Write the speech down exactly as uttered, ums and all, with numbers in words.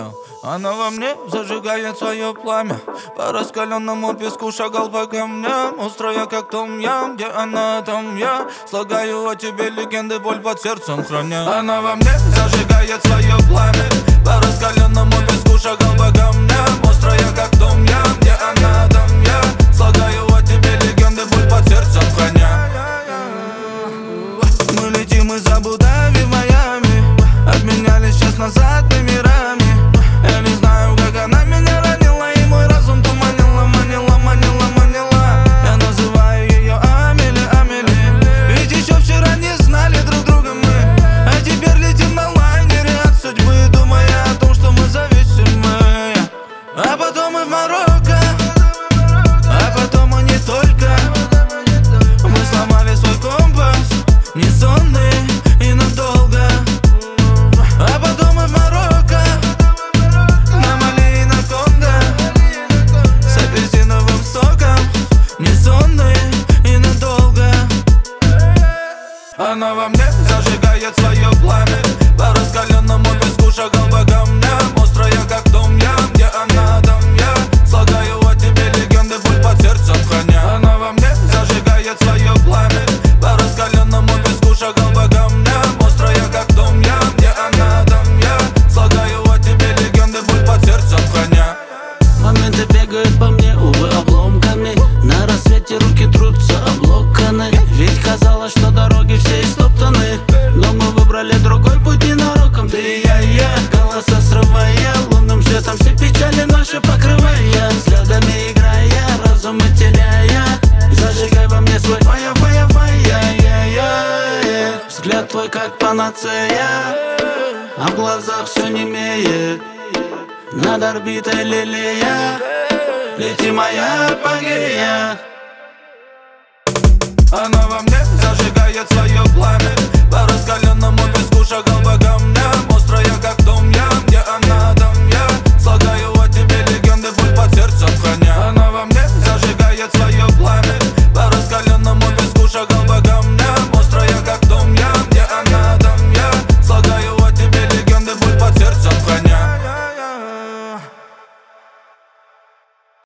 Она во мне зажигает свое пламя. По раскаленному песку шагал по камням, острая как том-ям. Где она, там я. Слагаю о тебе легенды, боль под сердцем храня. Она во мне зажигает свое пламя. По раскаленному песку шагал по камням, острая как том-ям. Где она, там я. Слагаю о тебе легенды, боль под сердцем храня. Мы летим из Абу-Даби в Майами, обменялись час назад номерами. Я не знаю, как она меня ранила, и мой разум туманила, манила, манила, манила. Я называю ее Амели, Амели, ведь еще вчера не знали друг друга мы, а теперь летим на лайнере от судьбы, думая о том, что мы зависимы. А потом и в Марокко, а потом и не только. Мы сломали свой компас, не сонные и надолго. А потом и в Марокко, на Мали и на Конго, с апельсиновым соком, не сонные и надолго. Она во мне зажигает свое пламя. По раскаленному песку шагал по камням, острая как том-ям. Где она, там я. Слагаю о тебе легенды, боль под сердцем храня. Она во мне зажигает свое пламя. По раскаленному песку шагал по камням, острая как том-ям. Где она, там я. Слагаю о тебе легенды, боль под сердцем храня. Моменты бегают по мне, увы, обломками. На рассвете руки трутся облоканы. Ведь казалось, что дороги все истоптаны, но мы выбрали другой путь ненароком. Ты и я, и я, голоса срывая, лунным светом все печали наши покрывая. Взглядами играя, разум и теряя, зажигай во мне свой фая, фая, фая. Взгляд твой как панацея, а в глазах все немеет. Над орбитой лилия, лети моя апогея. Она во мне зажигает свое пламя.